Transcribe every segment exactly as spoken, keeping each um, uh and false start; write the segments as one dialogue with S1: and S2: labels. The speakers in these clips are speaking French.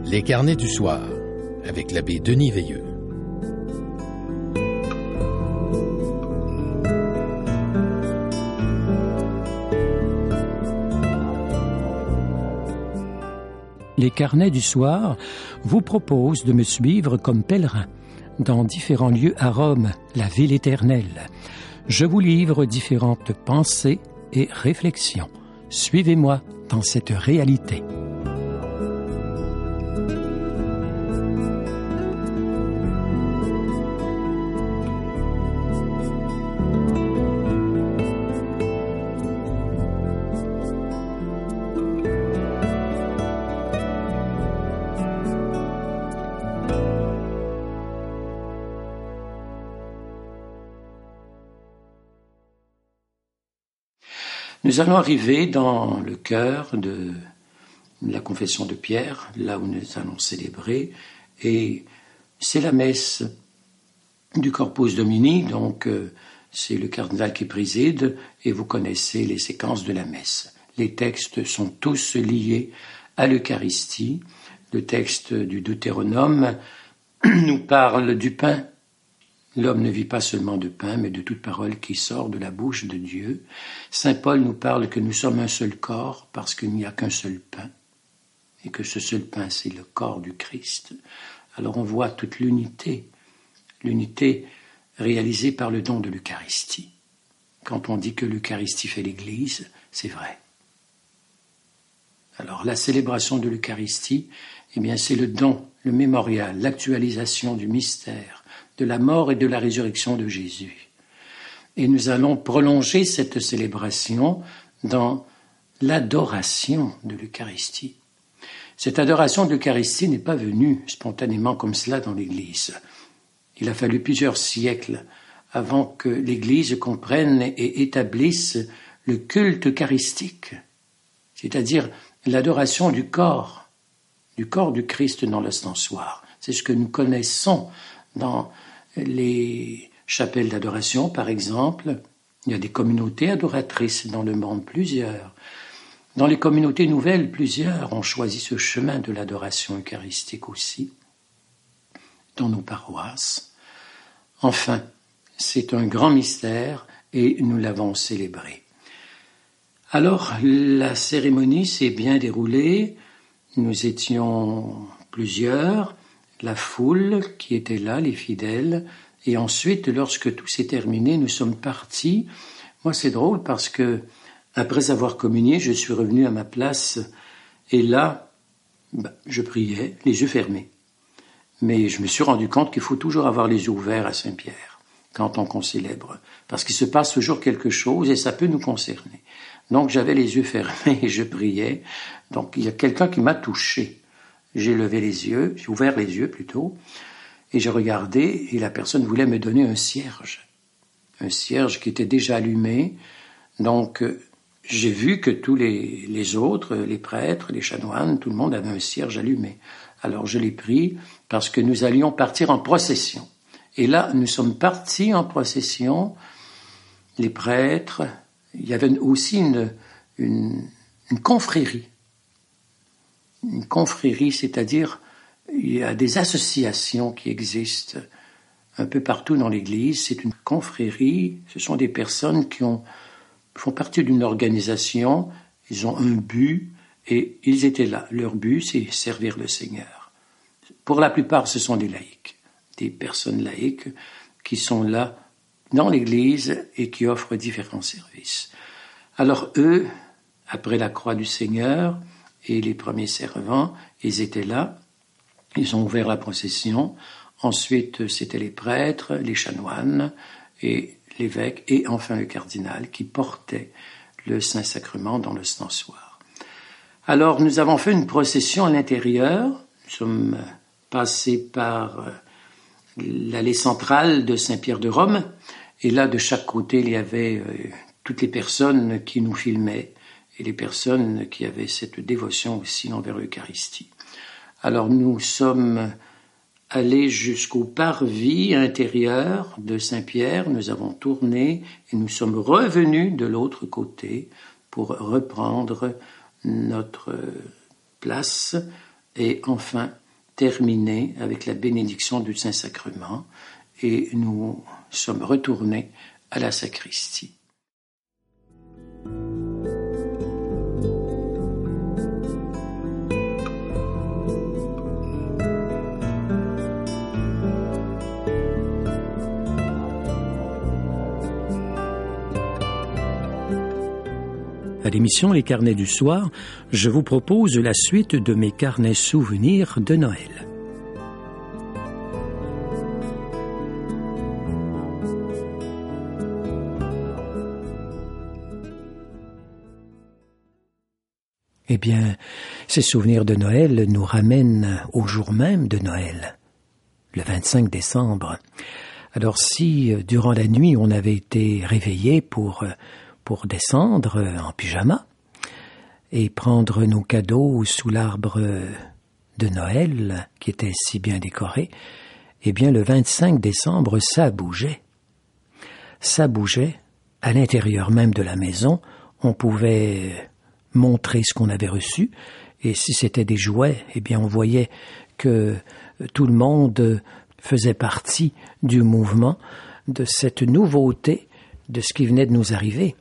S1: Les carnets du soir, avec l'abbé Denis Veilleux.
S2: Les carnets du soir vous proposent de me suivre comme pèlerin dans différents lieux à Rome, la ville éternelle. Je vous livre différentes pensées et réflexions. Suivez-moi dans cette réalité. Nous allons arriver dans le cœur de la confession de Pierre, là où nous allons célébrer, et c'est la messe du Corpus Domini, donc euh, c'est le cardinal qui préside, et vous connaissez les séquences de la messe. Les textes sont tous liés à l'Eucharistie. Le texte du Deutéronome nous parle du pain. L'homme ne vit pas seulement de pain, mais de toute parole qui sort de la bouche de Dieu. Saint Paul nous parle que nous sommes un seul corps parce qu'il n'y a qu'un seul pain, et que ce seul pain, c'est le corps du Christ. Alors on voit toute l'unité, l'unité réalisée par le don de l'Eucharistie. Quand on dit que l'Eucharistie fait l'Église, c'est vrai. Alors la célébration de l'Eucharistie, eh bien c'est le don, le mémorial, l'actualisation du mystère, de la mort et de la résurrection de Jésus. Et nous allons prolonger cette célébration dans l'adoration de l'Eucharistie. Cette adoration de l'Eucharistie n'est pas venue spontanément comme cela dans l'Église. Il a fallu plusieurs siècles avant que l'Église comprenne et établisse le culte eucharistique, c'est-à-dire l'adoration du corps, du corps du Christ dans l'ostensoir. C'est ce que nous connaissons dans les chapelles d'adoration, par exemple. Il y a des communautés adoratrices dans le monde, plusieurs. Dans les communautés nouvelles, plusieurs ont choisi ce chemin de l'adoration eucharistique aussi, dans nos paroisses. Enfin, c'est un grand mystère et nous l'avons célébré. Alors, la cérémonie s'est bien déroulée. Nous étions plusieurs, la foule qui était là, les fidèles, et ensuite, lorsque tout s'est terminé, nous sommes partis. Moi, c'est drôle parce que, après avoir communié, je suis revenu à ma place, et là, ben, je priais, les yeux fermés. Mais je me suis rendu compte qu'il faut toujours avoir les yeux ouverts à Saint-Pierre, quand on concélèbre, parce qu'il se passe toujours quelque chose, et ça peut nous concerner. Donc, j'avais les yeux fermés, et je priais. Donc, il y a quelqu'un qui m'a touché. J'ai levé les yeux, j'ai ouvert les yeux plutôt, et j'ai regardé, et la personne voulait me donner un cierge. Un cierge qui était déjà allumé. Donc, j'ai vu que tous les, les autres, les prêtres, les chanoines, tout le monde avait un cierge allumé. Alors, je l'ai pris parce que nous allions partir en procession. Et là, nous sommes partis en procession, les prêtres. Il y avait aussi une, une, une confrérie. Une confrérie, c'est-à-dire il y a des associations qui existent un peu partout dans l'Église. C'est une confrérie, ce sont des personnes qui ont, font partie d'une organisation, ils ont un but et ils étaient là. Leur but, c'est servir le Seigneur. Pour la plupart, ce sont des laïcs, des personnes laïques qui sont là dans l'Église et qui offrent différents services. Alors eux, après la croix du Seigneur, et les premiers servants, ils étaient là, ils ont ouvert la procession, ensuite c'était les prêtres, les chanoines, et l'évêque, et enfin le cardinal, qui portait le Saint-Sacrement dans l'ostensoir. Alors nous avons fait une procession à l'intérieur, nous sommes passés par l'allée centrale de Saint-Pierre de Rome, et là de chaque côté il y avait euh, toutes les personnes qui nous filmaient, et les personnes qui avaient cette dévotion aussi envers l'Eucharistie. Alors nous sommes allés jusqu'au parvis intérieur de Saint-Pierre, nous avons tourné et nous sommes revenus de l'autre côté pour reprendre notre place et enfin terminé avec la bénédiction du Saint-Sacrement, et nous sommes retournés à la sacristie.
S3: À l'émission Les Carnets du Soir, je vous propose la suite de mes carnets souvenirs de Noël. Eh bien, ces souvenirs de Noël nous ramènent au jour même de Noël, le vingt-cinq décembre. Alors si, durant la nuit, on avait été réveillé pour... pour descendre en pyjama et prendre nos cadeaux sous l'arbre de Noël qui était si bien décoré, eh bien le vingt-cinq décembre, ça bougeait. Ça bougeait à l'intérieur même de la maison. On pouvait montrer ce qu'on avait reçu, et si c'était des jouets, eh bien on voyait que tout le monde faisait partie du mouvement, de cette nouveauté, de ce qui venait de nous arriver.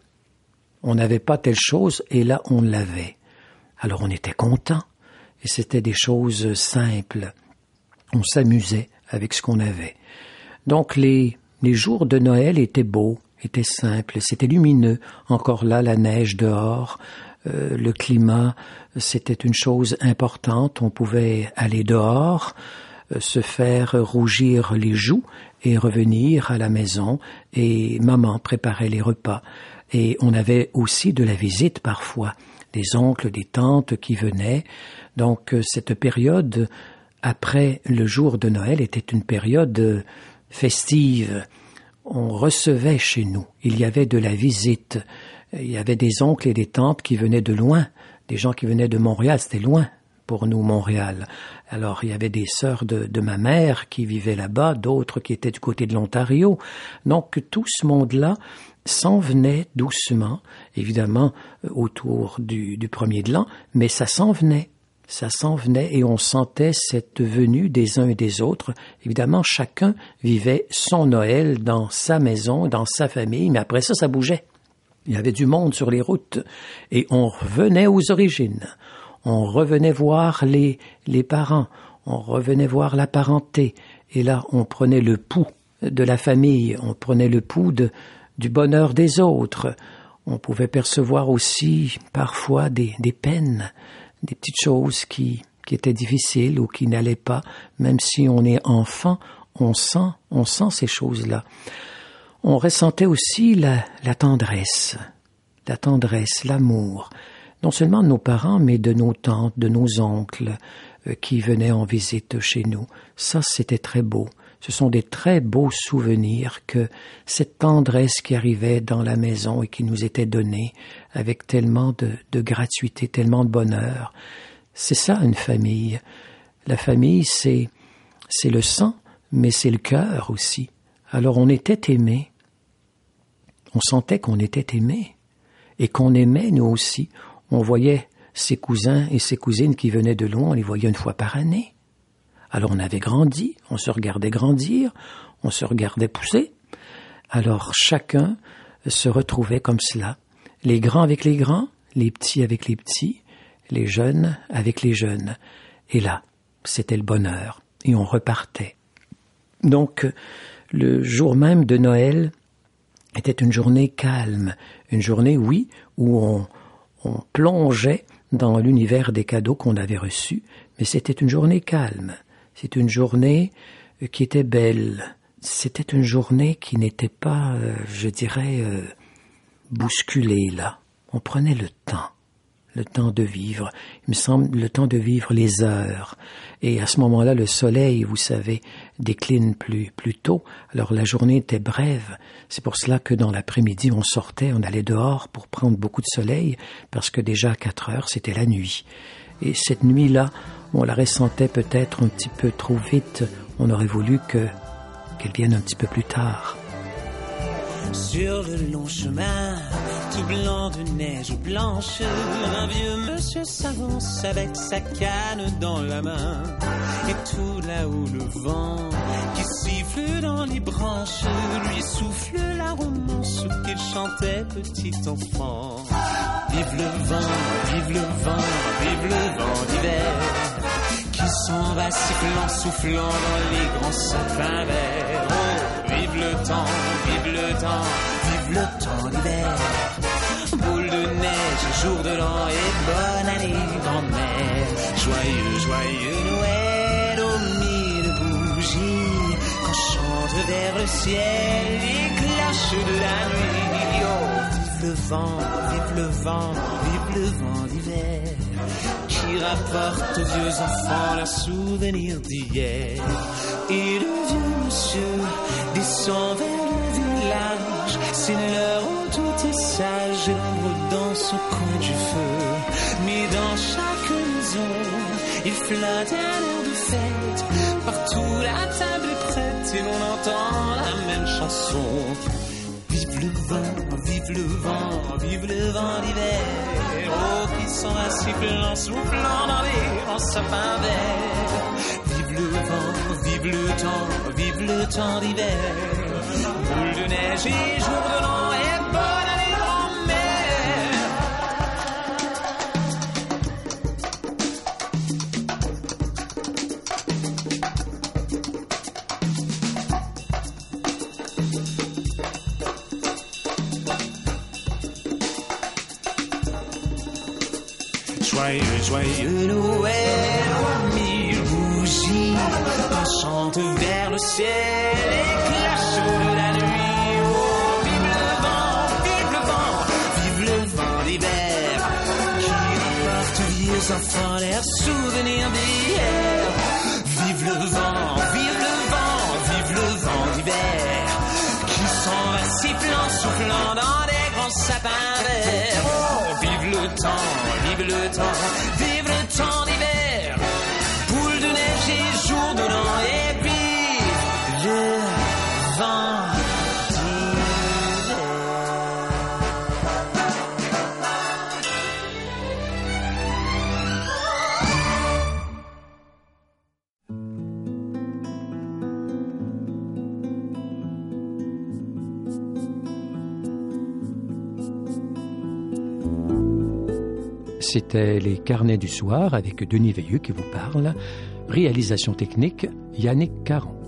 S3: On n'avait pas telle chose, et là, on l'avait. Alors, on était content, et c'était des choses simples. On s'amusait avec ce qu'on avait. Donc, les, les jours de Noël étaient beaux, étaient simples, c'était lumineux. Encore là, la neige dehors, euh, le climat, c'était une chose importante. On pouvait aller dehors, euh, se faire rougir les joues, et revenir à la maison, et maman préparait les repas. Et on avait aussi de la visite parfois, des oncles, des tantes qui venaient. Donc cette période, après le jour de Noël, était une période festive. On recevait chez nous, il y avait de la visite. Il y avait des oncles et des tantes qui venaient de loin, des gens qui venaient de Montréal, c'était loin pour nous, Montréal. Alors, il y avait des sœurs de, de ma mère qui vivaient là-bas, d'autres qui étaient du côté de l'Ontario. Donc, tout ce monde-là s'en venait doucement, évidemment, autour du, du premier de l'an, mais ça s'en venait. Ça s'en venait et on sentait cette venue des uns et des autres. Évidemment, chacun vivait son Noël dans sa maison, dans sa famille, mais après ça, ça bougeait. Il y avait du monde sur les routes et on revenait aux origines. On revenait voir les, les parents, on revenait voir la parenté. Et là, on prenait le pouls de la famille, on prenait le pouls de, du bonheur des autres. On pouvait percevoir aussi parfois des, des peines, des petites choses qui, qui étaient difficiles ou qui n'allaient pas. Même si on est enfant, on sent, on sent ces choses-là. On ressentait aussi la, la tendresse, la tendresse, l'amour. Non seulement de nos parents, mais de nos tantes, de nos oncles euh, qui venaient en visite chez nous. Ça, c'était très beau. Ce sont des très beaux souvenirs que cette tendresse qui arrivait dans la maison et qui nous était donnée avec tellement de, de gratuité, tellement de bonheur. C'est ça, une famille. La famille, c'est, c'est le sang, mais c'est le cœur aussi. Alors, on était aimés. On sentait qu'on était aimés et qu'on aimait, nous aussi. On voyait ses cousins et ses cousines qui venaient de loin, on les voyait une fois par année. Alors on avait grandi, on se regardait grandir, on se regardait pousser. Alors chacun se retrouvait comme cela, les grands avec les grands, les petits avec les petits, les jeunes avec les jeunes. Et là, c'était le bonheur, et on repartait. Donc, le jour même de Noël était une journée calme, une journée, oui, où on... On plongeait dans l'univers des cadeaux qu'on avait reçus, mais c'était une journée calme. C'est une journée qui était belle. C'était une journée qui n'était pas, euh, je dirais, euh, bousculée, là. On prenait le temps, le temps de vivre. Il me semble, le temps de vivre les heures. Et à ce moment-là, le soleil, vous savez, décline plus, plus tôt. Alors la journée était brève. C'est pour cela que dans l'après-midi, on sortait, on allait dehors pour prendre beaucoup de soleil, parce que déjà à quatre heures, c'était la nuit. Et cette nuit-là, on la ressentait peut-être un petit peu trop vite. On aurait voulu que, qu'elle vienne un petit peu plus tard.
S4: Sur le long chemin tout blanc de neige ou blanche, un vieux monsieur s'avance avec sa canne dans la main. Et tout là-haut le vent qui siffle dans les branches lui souffle la romance qu'il chantait petit enfant. Vive le vent, vive le vent, vive le vent d'hiver qui s'en va sifflant, soufflant dans les grands sapins verts. Oh, vive le temps, vive le temps, vive le temps d'hiver. Boule de neige, jour de l'an et bonne année grand-mère. Joyeux, joyeux Noël aux mille bougies qu'on chante vers le ciel les cloches de la nuit. Oh, vive le vent, vive le vent, vive le vent d'hiver qui rapporte aux vieux enfants leurs souvenirs d'hier. Et le vieux monsieur descend vers le village, c'est l'heure où tout est sage et l'ombre danse au coin du feu. Mais dans chaque maison, il flotte un air de fête, partout la table est prête et l'on entend la même chanson. Vive le vent, vive le vent, vive le vent d'hiver, oh qui s'en va sifflant, soufflant dans les grands sapins verts. Vive le vent, vive le temps, vive le temps d'hiver, boule de neige et jour de l'an et bonne année grand-mère. Joyeux, joyeux Noël aux mille bougies, on chante vers le ciel les cloches de la nuit. Oh, vive le vent, vive le vent, vive le vent d'hiver qui rapporte aux vieux enfants leurs souvenirs d'hier. Vive le vent, vive le vent, vive le vent d'hiver qui s'en va sifflant, soufflant dans des grands sapins verts. Oh, vive le temps, vive le temps, vive le temps d'hiver, boule de neige et jour de l'an et puis le vent
S3: C'était les Carnets du soir avec Denis Veilleux qui vous parle. Réalisation technique, Yannick Caron.